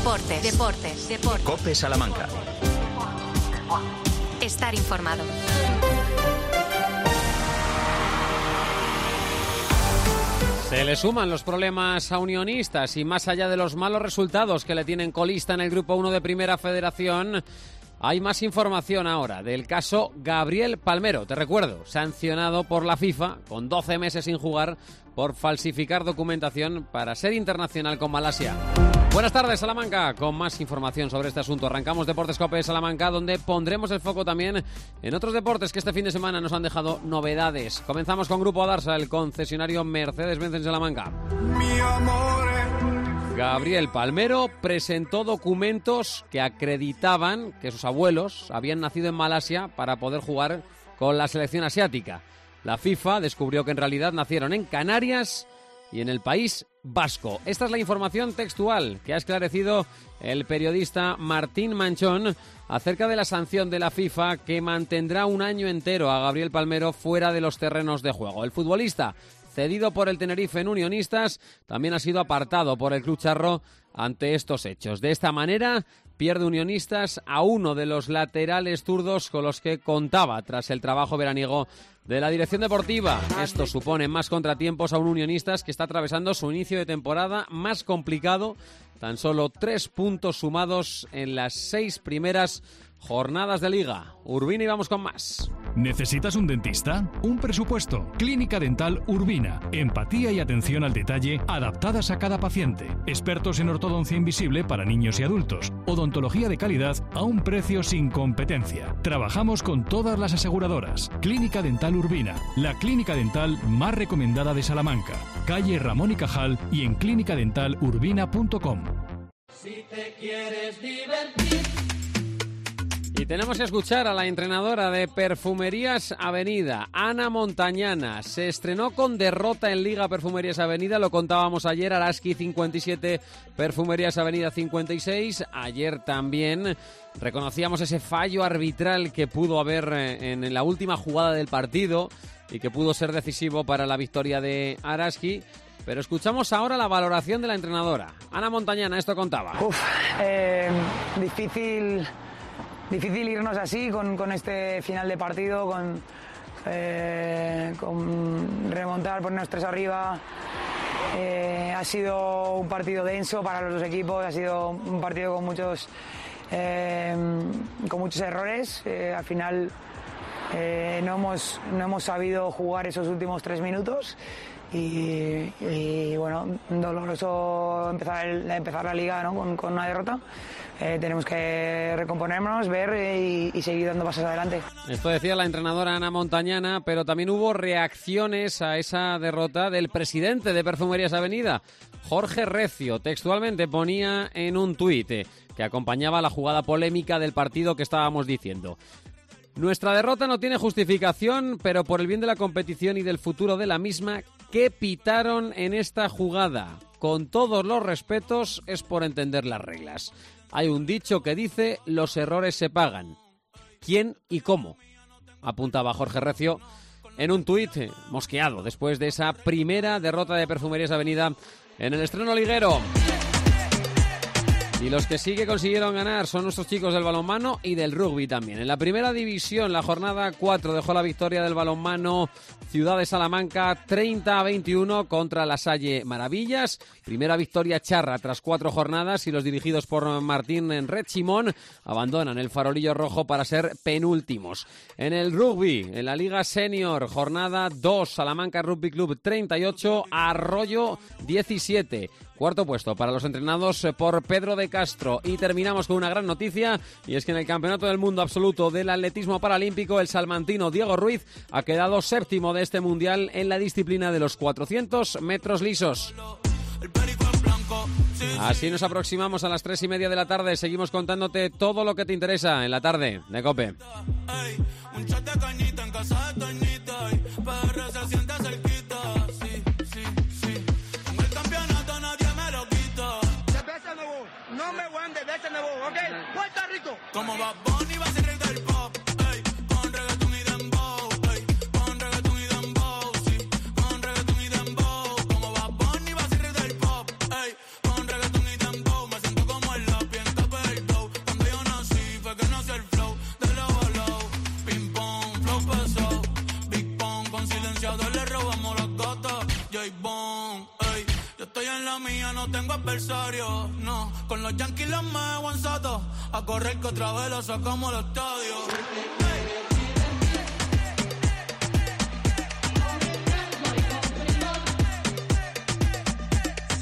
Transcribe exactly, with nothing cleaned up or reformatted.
Deportes, deportes, deportes. COPE Salamanca. Estar informado. Se le suman los problemas a Unionistas y más allá de los malos resultados que le tienen colista en el Grupo uno de Primera Federación, hay más información ahora del caso Gabriel Palmero. Te recuerdo, sancionado por la FIFA con doce meses sin jugar por falsificar documentación para ser internacional con Malasia. Buenas tardes, Salamanca, con más información sobre este asunto. Arrancamos Deportes COPE Salamanca, donde pondremos el foco también en otros deportes que este fin de semana nos han dejado novedades. Comenzamos con Grupo Adarsa, el concesionario Mercedes-Benz en Salamanca. Mi amor. Gabriel Palmero presentó documentos que acreditaban que sus abuelos habían nacido en Malasia para poder jugar con la selección asiática. La FIFA descubrió que en realidad nacieron en Canarias y en el País Vasco. Esta es la información textual que ha esclarecido el periodista Martín Manchón acerca de la sanción de la FIFA que mantendrá un año entero a Gabriel Palmero fuera de los terrenos de juego. El futbolista, cedido por el Tenerife en Unionistas, también ha sido apartado por el Club Charro ante estos hechos. De esta manera, pierde Unionistas a uno de los laterales zurdos con los que contaba tras el trabajo veraniego de la dirección deportiva. Esto supone más contratiempos a un Unionistas que está atravesando su inicio de temporada más complicado. Tan solo tres puntos sumados en las seis primeras jornadas de Liga. Urbina y vamos con más. ¿Necesitas un dentista? ¿Un presupuesto? Clínica Dental Urbina. Empatía y atención al detalle adaptadas a cada paciente. Expertos en ortodoncia invisible para niños y adultos. Odontología de calidad a un precio sin competencia. Trabajamos con todas las aseguradoras. Clínica Dental Urbina. La clínica dental más recomendada de Salamanca. Calle Ramón y Cajal y en clínica dental urbina punto com. Si te quieres divertir. Y tenemos que escuchar a la entrenadora de Perfumerías Avenida, Ana Montañana. Se estrenó con derrota en Liga Perfumerías Avenida, lo contábamos ayer, Araski cincuenta y siete, Perfumerías Avenida cincuenta y seis. Ayer también reconocíamos ese fallo arbitral que pudo haber en la última jugada del partido y que pudo ser decisivo para la victoria de Araski. Pero escuchamos ahora la valoración de la entrenadora. Ana Montañana, esto contaba. Uf, eh, difícil... Difícil irnos así con, con este final de partido, con, eh, con remontar, ponernos tres arriba. Eh, ha sido un partido denso para los dos equipos, ha sido un partido con muchos, eh, con muchos errores. Eh, al final eh, no, hemos, no hemos sabido jugar esos últimos tres minutos. Y, y bueno, doloroso empezar, el, empezar la liga, ¿no? con, con una derrota. Eh, tenemos que recomponernos, ver y, y seguir dando pasos adelante. Esto decía la entrenadora Ana Montañana, pero también hubo reacciones a esa derrota del presidente de Perfumerías Avenida, Jorge Recio. Textualmente ponía en un tuit que acompañaba la jugada polémica del partido que estábamos diciendo: nuestra derrota no tiene justificación, pero por el bien de la competición y del futuro de la misma, ¿qué pitaron en esta jugada? Con todos los respetos, es por entender las reglas. Hay un dicho que dice, los errores se pagan. ¿Quién y cómo? Apuntaba Jorge Recio en un tuit mosqueado después de esa primera derrota de Perfumerías Avenida en el estreno liguero. Y los que sí que consiguieron ganar son nuestros chicos del balonmano y del rugby también. En la primera división, la jornada cuatro dejó la victoria del balonmano Ciudad de Salamanca treinta a veintiuno contra la Salle Maravillas. Primera victoria charra tras cuatro jornadas y los dirigidos por Martín Red Simón abandonan el farolillo rojo para ser penúltimos. En el rugby, en la Liga Senior, jornada dos, Salamanca Rugby Club treinta y ocho, Arroyo diecisiete. Cuarto puesto para los entrenados por Pedro de Castro. Y terminamos con una gran noticia, y es que en el Campeonato del Mundo Absoluto del Atletismo Paralímpico, el salmantino Diego Ruiz ha quedado séptimo de este mundial en la disciplina de los cuatrocientos metros lisos. Así nos aproximamos a las tres y media de la tarde. Seguimos contándote todo lo que te interesa en la tarde de COPE. No me voy de veces me voy, ¿ok? Puerto Rico. Como va Bonnie va a ser rey del pop, ey, con reggaetón y dembow, ey, con reggaetón y dembow, sí, con reggaetón y dembow. Como va Bonnie va a ser rey del pop, ey, con reggaetón y dembow, me siento como el low. estoy en la mía, no tengo adversario, no. Con los Yankees los me Soto, a correr que otra vez lo sacamos al estadio.